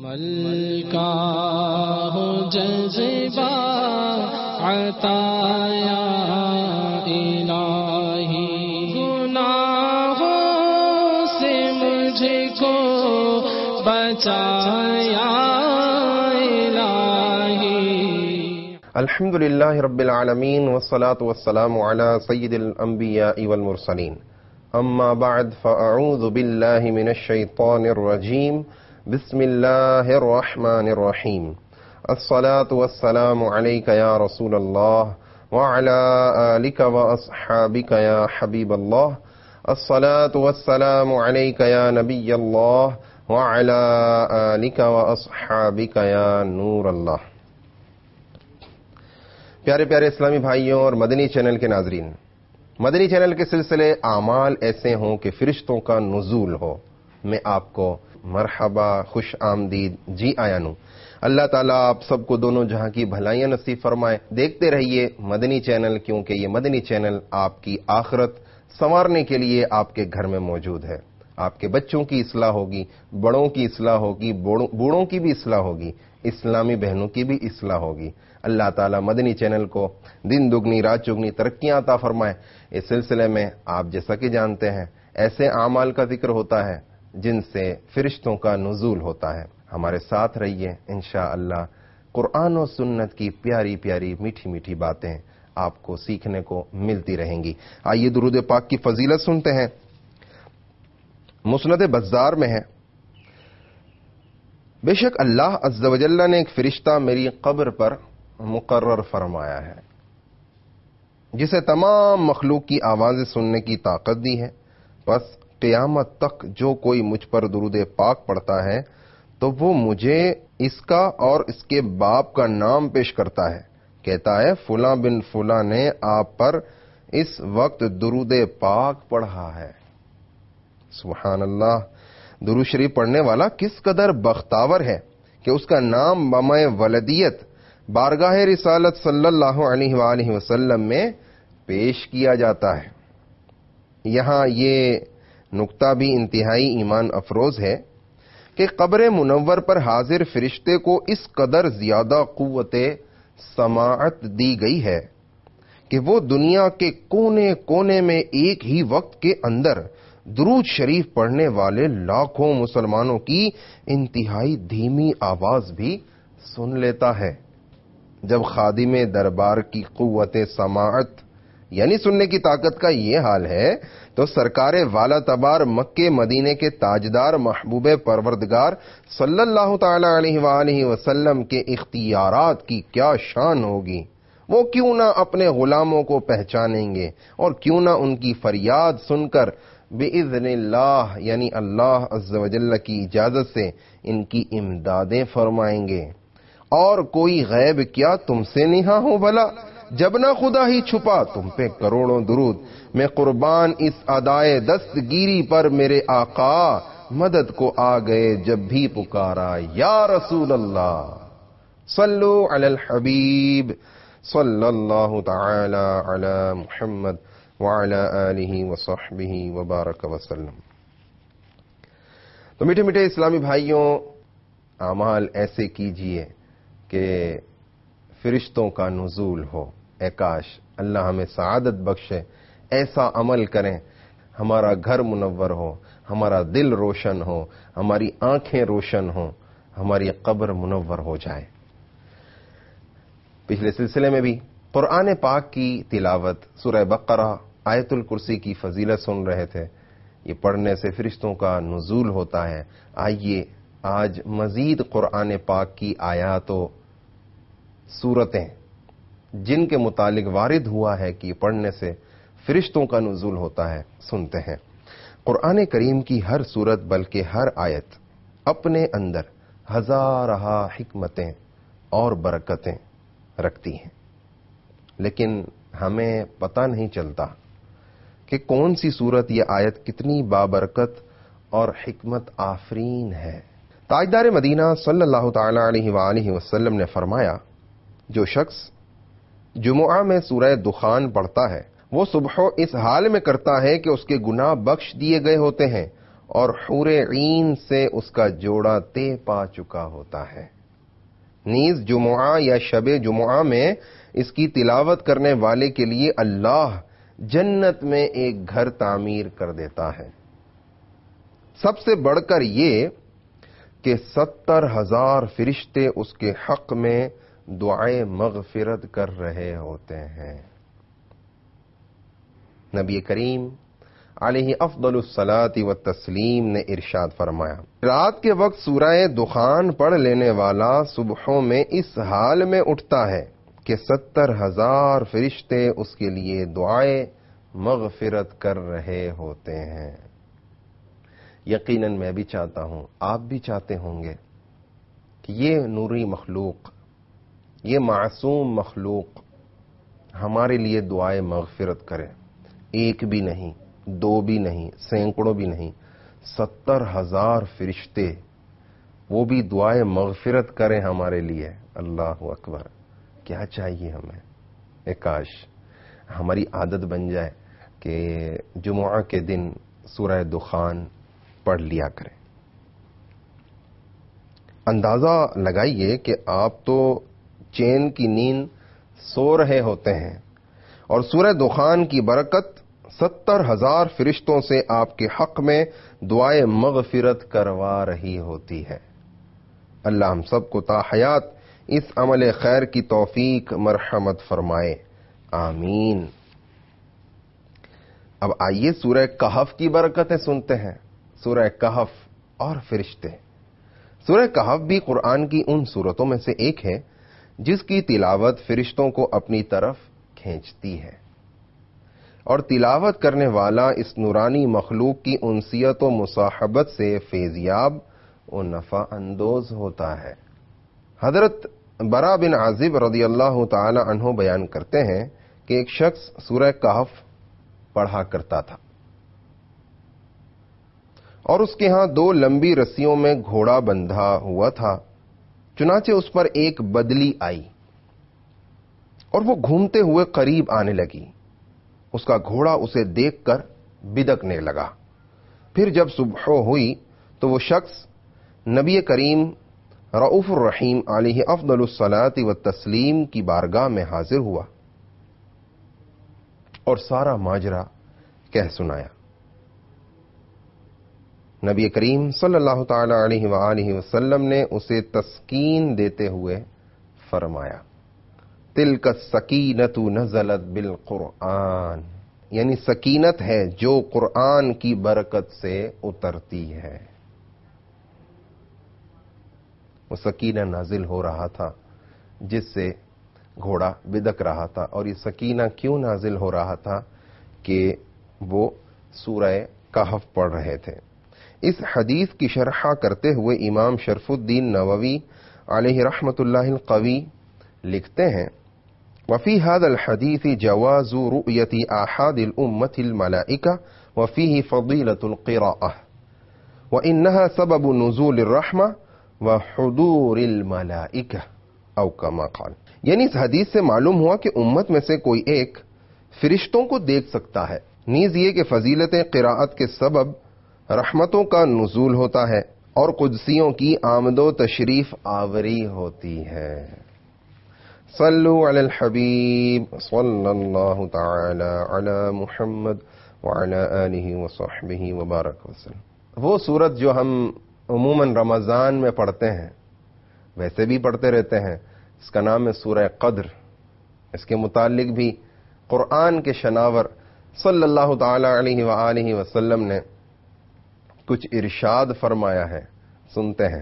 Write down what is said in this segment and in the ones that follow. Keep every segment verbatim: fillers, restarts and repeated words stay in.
ملکا ہو جذبہ عطایا الہی، گناہوں سے مجھ کو بچایا الہی۔ الحمدللہ رب العالمین والصلاة والسلام علی سید الانبیاء والمرسلین، اما بعد فاعوذ باللہ من الشیطان الرجیم، بسم اللہ الرحمن الرحیم۔ الصلاة والسلام علیک یا رسول اللہ وعلی آلک واصحابک یا حبیب اللہ۔ الصلاة والسلام علیک یا نبی اللہ وعلی آلک واصحابک یا نور اللہ۔ پیارے پیارے اسلامی بھائیوں اور مدنی چینل کے ناظرین، مدنی چینل کے سلسلے اعمال ایسے ہوں کہ فرشتوں کا نزول ہو، میں آپ کو مرحبا، خوش آمدید، جی آیا نوں۔ اللہ تعالیٰ آپ سب کو دونوں جہاں کی بھلائیاں نصیب فرمائے۔ دیکھتے رہیے مدنی چینل، کیونکہ یہ مدنی چینل آپ کی آخرت سنوارنے کے لیے آپ کے گھر میں موجود ہے۔ آپ کے بچوں کی اصلاح ہوگی، بڑوں کی اصلاح ہوگی، بوڑھوں کی بھی اصلاح ہوگی، اسلامی بہنوں کی بھی اصلاح ہوگی۔ اللہ تعالیٰ مدنی چینل کو دن دگنی رات چگنی ترقیاں عطا فرمائے۔ اس سلسلے میں آپ جیسا کہ جانتے ہیں ایسے اعمال کا ذکر ہوتا ہے جن سے فرشتوں کا نزول ہوتا ہے۔ ہمارے ساتھ رہیے، انشاءاللہ قرآن و سنت کی پیاری پیاری میٹھی میٹھی باتیں آپ کو سیکھنے کو ملتی رہیں گی۔ آئیے درود پاک کی فضیلت سنتے ہیں۔ مسند بزار میں ہے، بے شک اللہ عز و جل نے ایک فرشتہ میری قبر پر مقرر فرمایا ہے جسے تمام مخلوق کی آوازیں سننے کی طاقت دی ہے، بس قیامت تک جو کوئی مجھ پر درود پاک پڑھتا ہے تو وہ مجھے اس کا اور اس کے باپ کا نام پیش کرتا ہے، کہتا ہے فلاں بن فلاں نے آپ پر اس وقت درود پاک پڑھا ہے۔ سبحان اللہ، درود شریف پڑھنے والا کس قدر بختاور ہے کہ اس کا نام بمائے ولدیت بارگاہ رسالت صلی اللہ علیہ وآلہ وسلم میں پیش کیا جاتا ہے۔ یہاں یہ نقطہ بھی انتہائی ایمان افروز ہے کہ قبر منور پر حاضر فرشتے کو اس قدر زیادہ قوت سماعت دی گئی ہے کہ وہ دنیا کے کونے کونے میں ایک ہی وقت کے اندر درود شریف پڑھنے والے لاکھوں مسلمانوں کی انتہائی دھیمی آواز بھی سن لیتا ہے۔ جب خادم دربار کی قوت سماعت یعنی سننے کی طاقت کا یہ حال ہے تو سرکار والا تبار مکے مدینے کے تاجدار محبوب پروردگار صلی اللہ تعالی علیہ وآلہ وسلم کے اختیارات کی کیا شان ہوگی۔ وہ کیوں نہ اپنے غلاموں کو پہچانیں گے اور کیوں نہ ان کی فریاد سن کر بِإِذْنِ اللہ یعنی اللہ عز و جل کی اجازت سے ان کی امدادیں فرمائیں گے۔ اور کوئی غیب کیا تم سے نہاں ہو بھلا، جب نہ خدا ہی چھپا تم پہ کروڑوں درود، میں قربان اس ادائے دستگیری پر میرے آقا مدد کو آ گئے جب بھی پکارا یا رسول اللہ۔ صلو علی الحبیب صلی اللہ تعالی علی محمد وعلی آلہ وصحبہ وبارک وسلم۔ تو میٹھے میٹھے اسلامی بھائیوں، اعمال ایسے کیجئے کہ فرشتوں کا نزول ہو۔ اے کاش اللہ ہمیں سعادت بخشے، ایسا عمل کریں ہمارا گھر منور ہو، ہمارا دل روشن ہو، ہماری آنکھیں روشن ہوں، ہماری قبر منور ہو جائے۔ پچھلے سلسلے میں بھی قرآن پاک کی تلاوت، سورہ بقرہ، آیت الکرسی کی فضیلت سن رہے تھے۔ یہ پڑھنے سے فرشتوں کا نزول ہوتا ہے۔ آئیے آج مزید قرآن پاک کی آیات و سورتیں جن کے متعلق وارد ہوا ہے کہ پڑھنے سے فرشتوں کا نزول ہوتا ہے سنتے ہیں۔ قرآن کریم کی ہر سورت بلکہ ہر آیت اپنے اندر ہزارہ حکمتیں اور برکتیں رکھتی ہیں، لیکن ہمیں پتہ نہیں چلتا کہ کون سی سورت یا آیت کتنی بابرکت اور حکمت آفرین ہے۔ تاجدار مدینہ صلی اللہ تعالی علیہ وآلہ وسلم نے فرمایا، جو شخص جمعہ میں سورہ دخان پڑھتا ہے وہ صبح اس حال میں کرتا ہے کہ اس کے گناہ بخش دیے گئے ہوتے ہیں اور حور عین سے اس کا جوڑا طے پا چکا ہوتا ہے۔ نیز جمعہ یا شب جمعہ میں اس کی تلاوت کرنے والے کے لیے اللہ جنت میں ایک گھر تعمیر کر دیتا ہے۔ سب سے بڑھ کر یہ کہ ستر ہزار فرشتے اس کے حق میں دعائے مغفرت کر رہے ہوتے ہیں۔ نبی کریم علیہ افضل الصلاۃ والتسلیم نے ارشاد فرمایا، رات کے وقت سورہ دخان پڑھ لینے والا صبحوں میں اس حال میں اٹھتا ہے کہ ستر ہزار فرشتے اس کے لیے دعائے مغفرت کر رہے ہوتے ہیں۔ یقیناً میں بھی چاہتا ہوں، آپ بھی چاہتے ہوں گے کہ یہ نوری مخلوق، یہ معصوم مخلوق ہمارے لیے دعائے مغفرت کرے۔ ایک بھی نہیں، دو بھی نہیں، سینکڑوں بھی نہیں، ستر ہزار فرشتے وہ بھی دعائے مغفرت کریں ہمارے لیے۔ اللہ اکبر! کیا چاہیے ہمیں؟ ایک کاش ہماری عادت بن جائے کہ جمعہ کے دن سورہ دخان پڑھ لیا کریں۔ اندازہ لگائیے کہ آپ تو چین کی نیند سو رہے ہوتے ہیں اور سورہ دخان کی برکت ستر ہزار فرشتوں سے آپ کے حق میں دعائے مغفرت کروا رہی ہوتی ہے۔ اللہ ہم سب کو تا حیات اس عمل خیر کی توفیق مرحمت فرمائے، آمین۔ اب آئیے سورہ کہف کی برکتیں سنتے ہیں۔ سورہ کہف اور فرشتے۔ سورہ کہف بھی قرآن کی ان سورتوں میں سے ایک ہے جس کی تلاوت فرشتوں کو اپنی طرف کھینچتی ہے، اور تلاوت کرنے والا اس نورانی مخلوق کی انسیت و مصاحبت سے فیضیاب و نفع اندوز ہوتا ہے۔ حضرت برا بن عازب رضی اللہ تعالی عنہ بیان کرتے ہیں کہ ایک شخص سورہ کہف پڑھا کرتا تھا اور اس کے ہاں دو لمبی رسیوں میں گھوڑا بندھا ہوا تھا۔ چنانچہ اس پر ایک بدلی آئی اور وہ گھومتے ہوئے قریب آنے لگی۔ اس کا گھوڑا اسے دیکھ کر بدکنے لگا۔ پھر جب صبح ہوئی تو وہ شخص نبی کریم رؤوف الرحیم علیہ افضل الصلاۃ والتسلیم کی بارگاہ میں حاضر ہوا اور سارا ماجرا کہہ سنایا۔ نبی کریم صلی اللہ تعالی علیہ وآلہ وسلم نے اسے تسکین دیتے ہوئے فرمایا، تلک السکینۃ نزلت بالقرآن، یعنی سکینت ہے جو قرآن کی برکت سے اترتی ہے۔ وہ سکینہ نازل ہو رہا تھا جس سے گھوڑا بدک رہا تھا، اور یہ سکینہ کیوں نازل ہو رہا تھا کہ وہ سورہ کہف پڑھ رہے تھے۔ اس حدیث کی شرح کرتے ہوئے امام شرف الدین نووی علیہ رحمۃ اللہ القوی لکھتے ہیں، وفی هذا الحدیث جواز رؤیت آحاد الامت الملائکہ وفیہ فضیلۃ القراءہ وانها سبب نزول الرحمہ وحضور الملائکہ او کما قال، یعنی اس حدیث سے معلوم ہوا کہ امت میں سے کوئی ایک فرشتوں کو دیکھ سکتا ہے، نیز یہ کہ فضیلت قراءت کے سبب رحمتوں کا نزول ہوتا ہے اور قدسیوں کی آمد و تشریف آوری ہوتی ہے۔ صلو علی الحبیب صلی اللہ تعالی علی محمد وعلی آلہ وصحبہ وبارک وسلم۔ وہ سورت جو ہم عموماً رمضان میں پڑھتے ہیں، ویسے بھی پڑھتے رہتے ہیں، اس کا نام ہے سورہ قدر۔ اس کے متعلق بھی قرآن کے شناور صلی اللہ تعالی علیہ وآلہ وسلم نے کچھ ارشاد فرمایا ہے، سنتے ہیں۔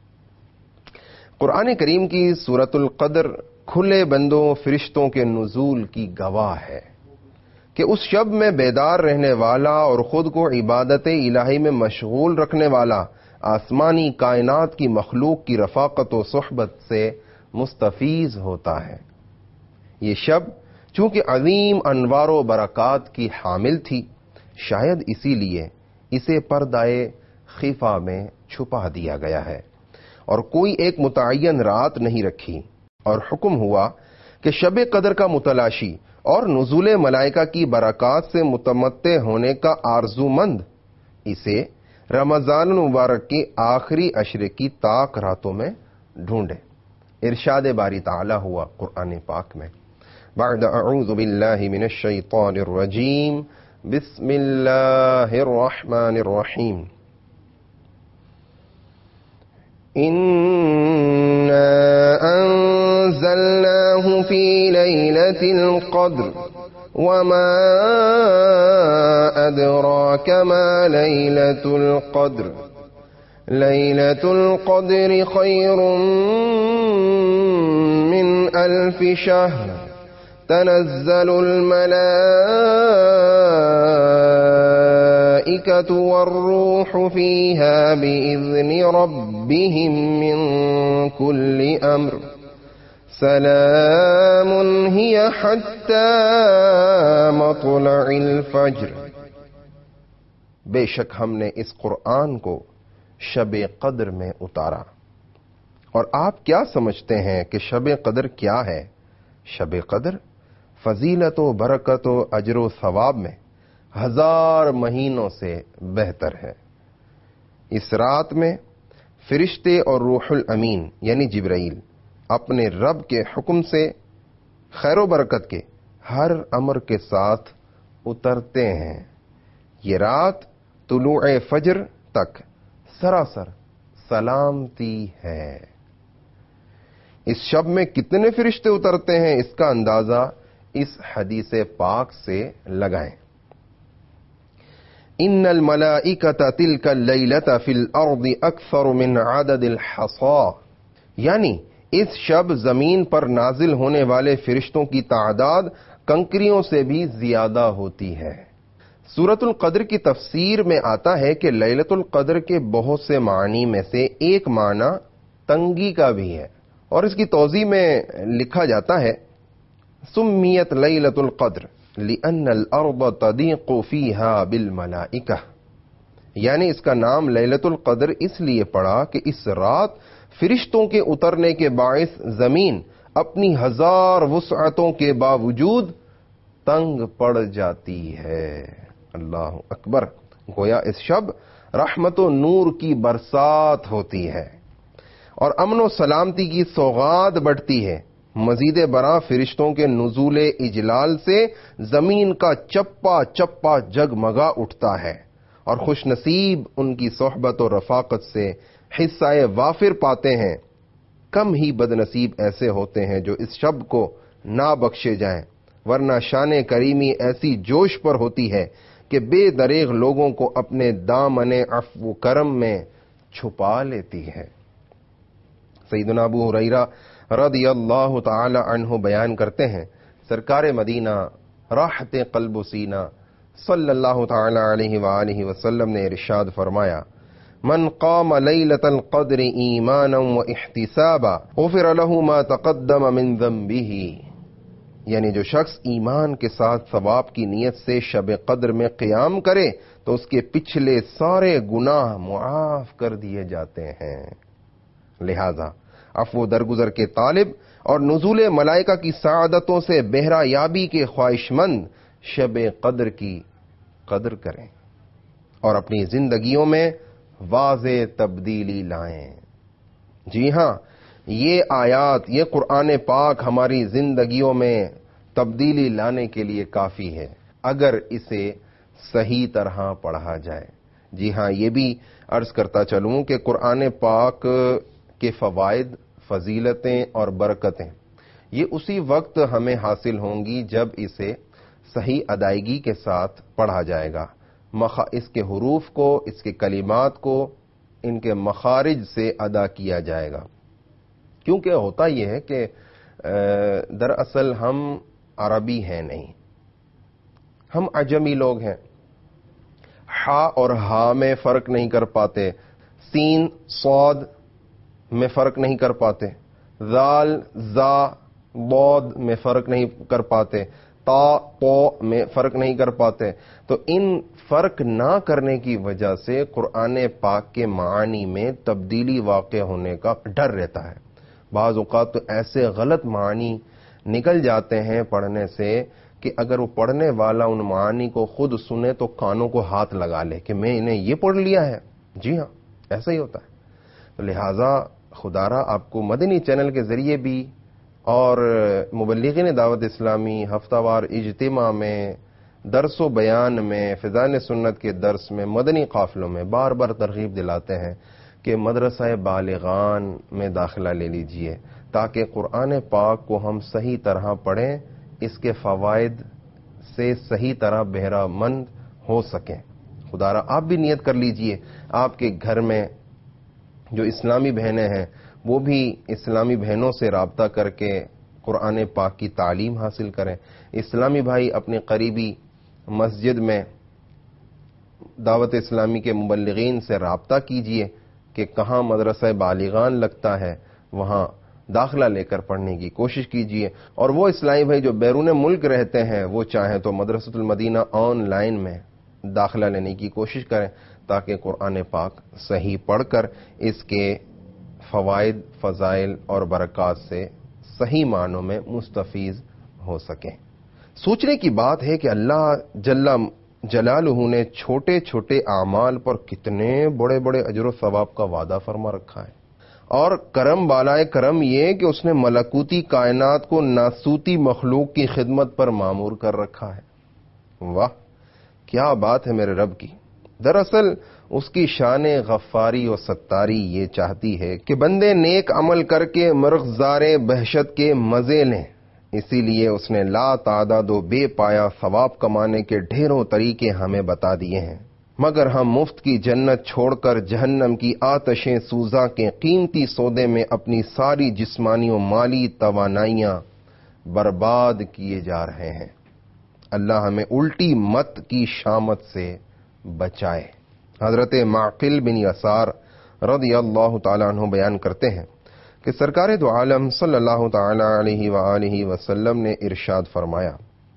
قرآن کریم کی سورۃ القدر کھلے بندوں فرشتوں کے نزول کی گواہ ہے کہ اس شب میں بیدار رہنے والا اور خود کو عبادت الہی میں مشغول رکھنے والا آسمانی کائنات کی مخلوق کی رفاقت و صحبت سے مستفیض ہوتا ہے۔ یہ شب چونکہ عظیم انوار و برکات کی حامل تھی، شاید اسی لیے اسے پردائے خفا میں چھپا دیا گیا ہے اور کوئی ایک متعین رات نہیں رکھی، اور حکم ہوا کہ شب قدر کا متلاشی اور نزول ملائکہ کی برکات سے متمتع ہونے کا آرزو مند اسے رمضان المبارک کی آخری عشرے کی طاق راتوں میں ڈھونڈے. ارشاد باری تعالی ہوا قرآن پاک میں، بعد اعوذ باللہ من الشیطان الرجیم بسم اللہ الرحمن الرحیم انا انزلناہ فی لیلۃ القدر وما ادراک ما لیلۃ القدر لیلۃ القدر خیر من الف شہر تنزل الملائکۃ والروح فیہا بإذن ربہم من کل امر سلام ہی حتی مطلع الفجر. بے شک ہم نے اس قرآن کو شب قدر میں اتارا. اور آپ کیا سمجھتے ہیں کہ شب قدر کیا ہے؟ شب قدر فضیلت و برکت و اجر و ثواب میں ہزار مہینوں سے بہتر ہے. اس رات میں فرشتے اور روح الامین یعنی جبرائیل اپنے رب کے حکم سے خیر و برکت کے ہر امر کے ساتھ اترتے ہیں. یہ رات طلوع فجر تک سراسر سلامتی ہے. اس شب میں کتنے فرشتے اترتے ہیں اس کا اندازہ اس حدیث پاک سے لگائیں. ان الملائکۃ تلک اللیلۃ فی الارض اکثر من عدد الحصا، یعنی اس شب زمین پر نازل ہونے والے فرشتوں کی تعداد کنکریوں سے بھی زیادہ ہوتی ہے. سورۃ القدر کی تفسیر میں آتا ہے کہ لیلۃ القدر کے بہت سے معنی میں سے ایک معنی تنگی کا بھی ہے، اور اس کی توضیح میں لکھا جاتا ہے سمیت لیلۃ القدر لأن الارض تضیق فیہا بالملائکہ، یعنی اس کا نام لیلۃ القدر اس لیے پڑا کہ اس رات فرشتوں کے اترنے کے باعث زمین اپنی ہزار وسعتوں کے باوجود تنگ پڑ جاتی ہے. اللہ اکبر. گویا اس شب رحمت و نور کی برسات ہوتی ہے اور امن و سلامتی کی سوغات بڑھتی ہے. مزید برآں فرشتوں کے نزول اجلال سے زمین کا چپا چپا جگمگا اٹھتا ہے اور خوش نصیب ان کی صحبت و رفاقت سے حصہ وافر پاتے ہیں. کم ہی بد نصیب ایسے ہوتے ہیں جو اس شب کو نہ بخشے جائیں، ورنہ شان کریمی ایسی جوش پر ہوتی ہے کہ بے دریغ لوگوں کو اپنے دامن عفو و کرم میں چھپا لیتی ہے. سیدنا ابو ہریرہ رضی اللہ تعالی عنہ بیان کرتے ہیں سرکار مدینہ راحت قلب و سینہ صلی اللہ تعالی علیہ وآلہ وسلم نے ارشاد فرمایا من قام لیلۃ القدر ایمانا و احتسابا غفر له ما تقدم من ذنبه، یعنی جو شخص ایمان کے ساتھ ثواب کی نیت سے شب قدر میں قیام کرے تو اس کے پچھلے سارے گناہ معاف کر دیے جاتے ہیں. لہذا عفو درگزر کے طالب اور نزول ملائکہ کی سعادتوں سے بہرہ یابی کے خواہش مند شب قدر کی قدر کریں اور اپنی زندگیوں میں واضح تبدیلی لائیں. جی ہاں، یہ آیات، یہ قرآن پاک ہماری زندگیوں میں تبدیلی لانے کے لیے کافی ہے اگر اسے صحیح طرح پڑھا جائے. جی ہاں، یہ بھی عرض کرتا چلوں کہ قرآن پاک کے فوائد، فضیلتیں اور برکتیں یہ اسی وقت ہمیں حاصل ہوں گی جب اسے صحیح ادائیگی کے ساتھ پڑھا جائے گا. اس کے حروف کو، اس کے کلمات کو ان کے مخارج سے ادا کیا جائے گا. کیونکہ ہوتا یہ ہے کہ دراصل ہم عربی ہیں نہیں، ہم عجمی لوگ ہیں. ہا اور ہا میں فرق نہیں کر پاتے، سین صاد میں فرق نہیں کر پاتے، ذال زا ضاد میں فرق نہیں کر پاتے، تا پو میں فرق نہیں کر پاتے. تو ان فرق نہ کرنے کی وجہ سے قرآن پاک کے معانی میں تبدیلی واقع ہونے کا ڈر رہتا ہے. بعض اوقات تو ایسے غلط معنی نکل جاتے ہیں پڑھنے سے کہ اگر وہ پڑھنے والا ان معانی کو خود سنے تو کانوں کو ہاتھ لگا لے کہ میں انہیں یہ پڑھ لیا ہے. جی ہاں، ایسا ہی ہوتا ہے. تو لہذا خدارا آپ کو مدنی چینل کے ذریعے بھی اور مبلغین دعوت اسلامی ہفتہ وار اجتماع میں، درس و بیان میں، فضائل سنت کے درس میں، مدنی قافلوں میں بار بار ترغیب دلاتے ہیں کہ مدرسہ بالغان میں داخلہ لے لیجئے تاکہ قرآن پاک کو ہم صحیح طرح پڑھیں، اس کے فوائد سے صحیح طرح بہرہ مند ہو سکیں. خدارا آپ بھی نیت کر لیجئے آپ کے گھر میں جو اسلامی بہنیں ہیں وہ بھی اسلامی بہنوں سے رابطہ کر کے قرآن پاک کی تعلیم حاصل کریں. اسلامی بھائی اپنے قریبی مسجد میں دعوت اسلامی کے مبلغین سے رابطہ کیجئے کہ کہاں مدرسہ بالغان لگتا ہے، وہاں داخلہ لے کر پڑھنے کی کوشش کیجئے. اور وہ اسلامی بھائی جو بیرون ملک رہتے ہیں وہ چاہیں تو مدرسۃ المدینہ آن لائن میں داخلہ لینے کی کوشش کریں تاکہ قرآن پاک صحیح پڑھ کر اس کے فوائد، فضائل اور برکات سے صحیح معنوں میں مستفیض ہو سکیں. سوچنے کی بات ہے کہ اللہ جل جلالہ نے چھوٹے چھوٹے اعمال پر کتنے بڑے بڑے اجر و ثواب کا وعدہ فرما رکھا ہے، اور کرم بالائے کرم یہ کہ اس نے ملکوتی کائنات کو ناسوتی مخلوق کی خدمت پر مامور کر رکھا ہے. واہ کیا بات ہے میرے رب کی. دراصل اس کی شان غفاری و ستاری یہ چاہتی ہے کہ بندے نیک عمل کر کے مرغزار بہشت کے مزے لیں. اسی لیے اس نے لا تعداد و بے پایا ثواب کمانے کے ڈھیروں طریقے ہمیں بتا دیے ہیں، مگر ہم مفت کی جنت چھوڑ کر جہنم کی آتشیں سوزاں کے قیمتی سودے میں اپنی ساری جسمانی و مالی توانائیاں برباد کیے جا رہے ہیں. اللہ ہمیں الٹی مت کی شامت سے بچائے. حضرت معقل بن یسار رضی اللہ تعالی عنہ بیان کرتے ہیں کہ سرکار دو عالم صلی اللہ تعالی علیہ وآلہ وسلم نے ارشاد فرمایا: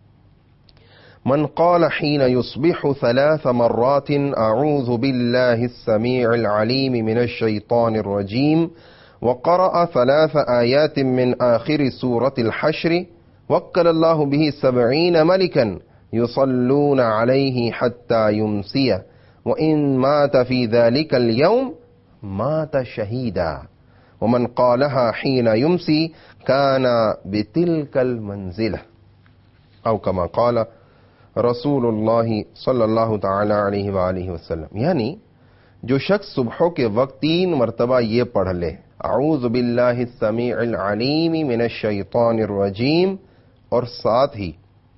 من قال حين يصبح ثلاث مرات اعوذ بالله السميع العليم من الشيطان الرجيم وقرأ ثلاث آيات من آخر سورة الحشر وكل الله به سبعين ملكا يصلون عليه حتى يمسي وإن مات في ذلك اليوم مات شهيدا ومن قالها حين يمسي كان بتلك المنزلة أو كما قال رسول اللہ صلی اللہ تعالی علیہ وآلہ وسلم. یعنی جو شخص صبحوں کے وقت تین مرتبہ یہ پڑھ لے اعوذ باللہ السمیع العلیم من الشیطان الرجیم اور ساتھ ہی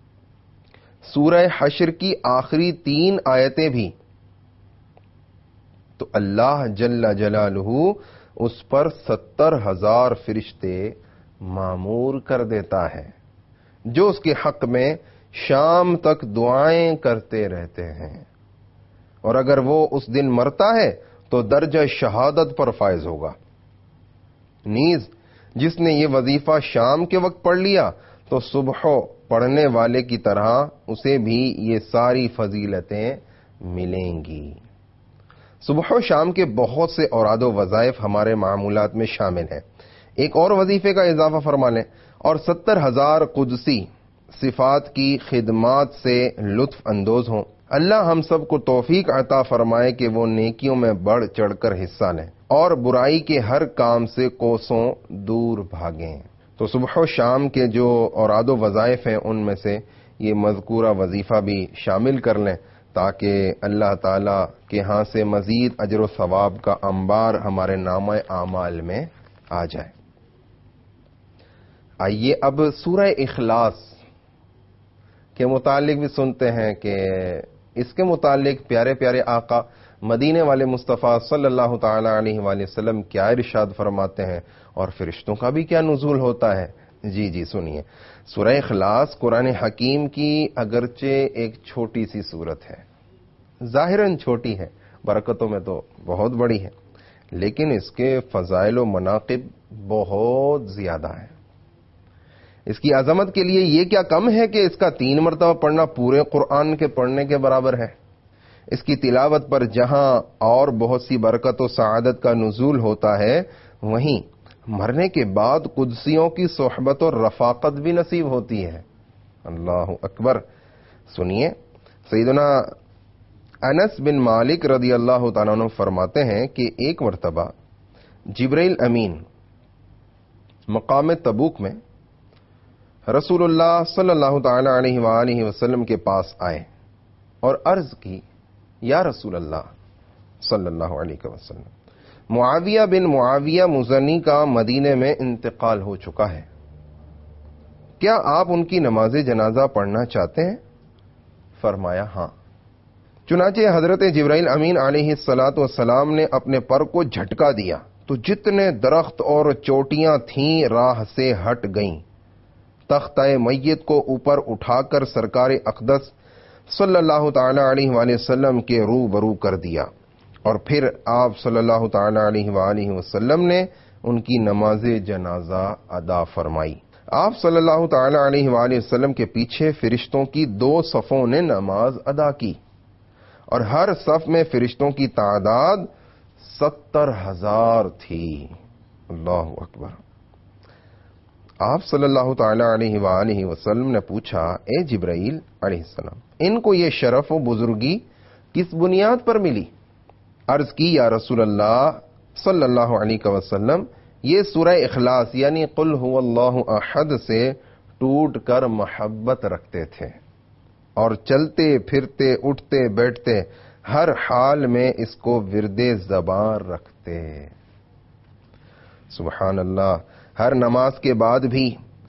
سورہ حشر کی آخری تین آیتیں بھی، تو اللہ جل جلالہ اس پر ستر ہزار فرشتے مامور کر دیتا ہے جو اس کے حق میں شام تک دعائیں کرتے رہتے ہیں. اور اگر وہ اس دن مرتا ہے تو درجہ شہادت پر فائز ہوگا. نیز جس نے یہ وظیفہ شام کے وقت پڑھ لیا تو صبح پڑھنے والے کی طرح اسے بھی یہ ساری فضیلتیں ملیں گی. صبح و شام کے بہت سے اوراد و وظائف ہمارے معمولات میں شامل ہیں. ایک اور وظیفے کا اضافہ فرما لیں اور ستر ہزار قدسی صفات کی خدمات سے لطف اندوز ہوں. اللہ ہم سب کو توفیق عطا فرمائے کہ وہ نیکیوں میں بڑھ چڑھ کر حصہ لیں اور برائی کے ہر کام سے کوسوں دور بھاگیں. تو صبح و شام کے جو اوراد و وظائف ہیں ان میں سے یہ مذکورہ وظیفہ بھی شامل کر لیں تاکہ اللہ تعالی کے ہاں سے مزید اجر و ثواب کا انبار ہمارے نامہ اعمال میں آ جائے. آئیے اب سورہ اخلاص کے متعلق بھی سنتے ہیں کہ اس کے متعلق پیارے پیارے آقا مدینے والے مصطفیٰ صلی اللہ تعالی علیہ وآلہ وسلم کیا ارشاد فرماتے ہیں اور فرشتوں کا بھی کیا نزول ہوتا ہے. جی جی سنیے. سورہ اخلاص قرآن حکیم کی اگرچہ ایک چھوٹی سی صورت ہے، ظاہراً چھوٹی ہے، برکتوں میں تو بہت بڑی ہے، لیکن اس کے فضائل و مناقب بہت زیادہ ہیں. اس کی عظمت کے لیے یہ کیا کم ہے کہ اس کا تین مرتبہ پڑھنا پورے قرآن کے پڑھنے کے برابر ہے. اس کی تلاوت پر جہاں اور بہت سی برکت و سعادت کا نزول ہوتا ہے، وہیں مرنے کے بعد قدسیوں کی صحبت اور رفاقت بھی نصیب ہوتی ہے. اللہ اکبر. سنیے، سیدنا انس بن مالک رضی اللہ تعالیٰ عنہ فرماتے ہیں کہ ایک مرتبہ جبرائیل امین مقام تبوک میں رسول اللہ صلی اللہ تعالی علیہ وآلہ وسلم کے پاس آئے اور عرض کی، یا رسول اللہ صلی اللہ علیہ وسلم، معاویہ بن معاویہ مزنی کا مدینے میں انتقال ہو چکا ہے، کیا آپ ان کی نماز جنازہ پڑھنا چاہتے ہیں؟ فرمایا ہاں۔ چنانچہ حضرت جبرائیل امین علیہ الصلاۃ والسلام نے اپنے پر کو جھٹکا دیا تو جتنے درخت اور چوٹیاں تھیں راہ سے ہٹ گئیں، تختہ میت کو اوپر اٹھا کر سرکار اقدس صلی اللہ تعالی علیہ وآلہ وسلم کے روبرو کر دیا، اور پھر آپ صلی اللہ تعالی علیہ وآلہ وسلم نے ان کی نماز جنازہ ادا فرمائی۔ آپ صلی اللہ تعالی علیہ وآلہ وسلم کے پیچھے فرشتوں کی دو صفوں نے نماز ادا کی، اور ہر صف میں فرشتوں کی تعداد ستر ہزار تھی۔ اللہ اکبر۔ آپ صلی اللہ تعالی علیہ وآلہ وسلم نے پوچھا، اے جبرائیل علیہ السلام، ان کو یہ شرف و بزرگی کس بنیاد پر ملی؟ عرض کی، یا رسول اللہ صلی اللہ علیہ وسلم، یہ سورہ اخلاص یعنی قل هو اللہ احد سے ٹوٹ کر محبت رکھتے تھے، اور چلتے پھرتے اٹھتے بیٹھتے ہر حال میں اس کو ورد زبان رکھتے۔ سبحان اللہ۔ ہر نماز کے بعد بھی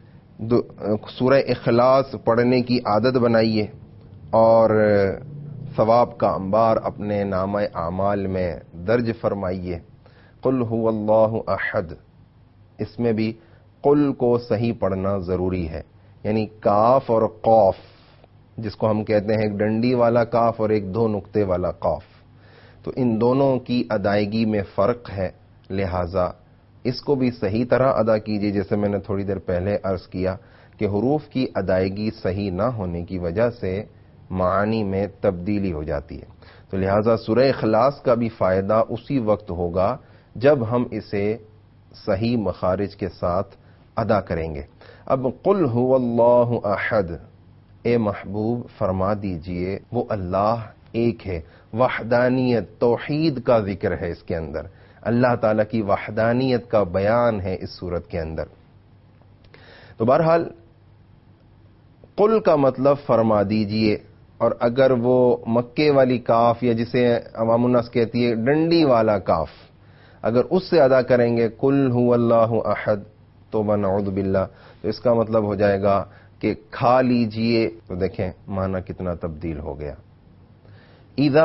سورہ اخلاص پڑھنے کی عادت بنائیے، اور ثواب کا انبار اپنے نامہ اعمال میں درج فرمائیے۔ قل هو اللہ احد، اس میں بھی قل کو صحیح پڑھنا ضروری ہے، یعنی کاف اور قاف، جس کو ہم کہتے ہیں ایک ڈنڈی والا کاف اور ایک دو نقطے والا قاف، تو ان دونوں کی ادائیگی میں فرق ہے، لہذا اس کو بھی صحیح طرح ادا کیجیے۔ جیسے میں نے تھوڑی دیر پہلے عرض کیا کہ حروف کی ادائیگی صحیح نہ ہونے کی وجہ سے معانی میں تبدیلی ہو جاتی ہے، تو لہذا سورہ اخلاص کا بھی فائدہ اسی وقت ہوگا جب ہم اسے صحیح مخارج کے ساتھ ادا کریں گے۔ اب قل هو اللہ احد، اے محبوب فرما دیجئے وہ اللہ ایک ہے، وحدانیت توحید کا ذکر ہے اس کے اندر، اللہ تعالیٰ کی وحدانیت کا بیان ہے اس صورت کے اندر۔ تو بہرحال قل کا مطلب فرما دیجئے، اور اگر وہ مکے والی کاف یا جسے عوام الناس کہتی ہے ڈنڈی والا کاف، اگر اس سے ادا کریں گے قل هو اللہ احد، تو نعوذ باللہ، تو اس کا مطلب ہو جائے گا کہ کھا لیجئے، تو دیکھیں معنی کتنا تبدیل ہو گیا۔ اذا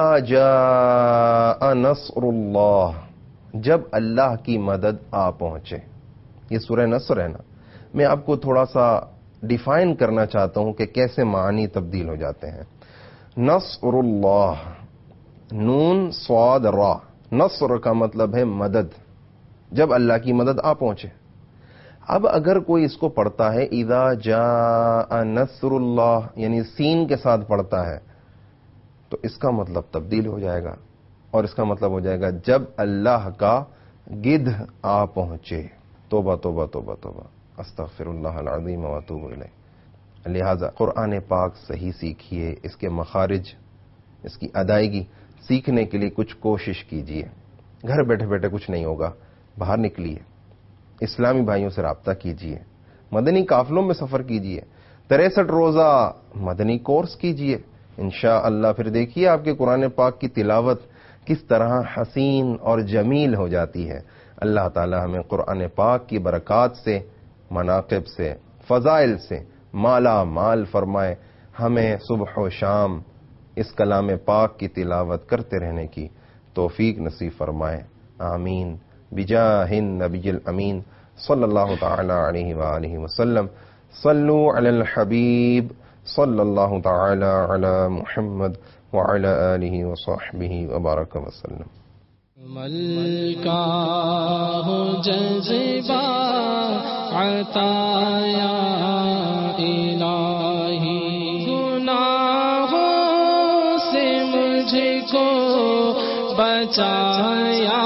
جاء نصر اللہ، جب اللہ کی مدد آ پہنچے، یہ سورہ نصر ہے نا، میں آپ کو تھوڑا سا ڈیفائن کرنا چاہتا ہوں کہ کیسے معنی تبدیل ہو جاتے ہیں۔ نصر اللہ، نون صاد را، نصر کا مطلب ہے مدد، جب اللہ کی مدد آ پہنچے۔ اب اگر کوئی اس کو پڑھتا ہے اذا جاء نصر اللہ، یعنی سین کے ساتھ پڑھتا ہے، تو اس کا مطلب تبدیل ہو جائے گا، اور اس کا مطلب ہو جائے گا جب اللہ کا گدھ آ پہنچے۔ توبہ توبہ توبہ توبہ، استغفر اللہ العظیم واتوب الیہ۔ لہذا قرآن پاک صحیح سیکھیے، اس کے مخارج، اس کی ادائیگی سیکھنے کے لیے کچھ کوشش کیجیے۔ گھر بیٹھے بیٹھے کچھ نہیں ہوگا، باہر نکلیے، اسلامی بھائیوں سے رابطہ کیجیے، مدنی قافلوں میں سفر کیجیے، تریسٹھ روزہ مدنی کورس کیجیے، انشاءاللہ پھر دیکھیے آپ کے قرآن پاک کی تلاوت کس طرح حسین اور جمیل ہو جاتی ہے۔ اللہ تعالی ہمیں قرآن پاک کی برکات سے، مناقب سے، فضائل سے مالا مال فرمائے، ہمیں صبح و شام اس کلام پاک کی تلاوت کرتے رہنے کی توفیق نصیب فرمائے، آمین بجاہ النبی الامین صلی اللہ تعالی علیہ وآلہ وسلم۔ صلو علی الحبیب صلی اللہ تعالی علی محمد وعلی آلہ وصحبہ وبارک وسلم۔ ملکہ ہو جذبہ عطایا الہی، گناہوں سے مجھ کو بچایا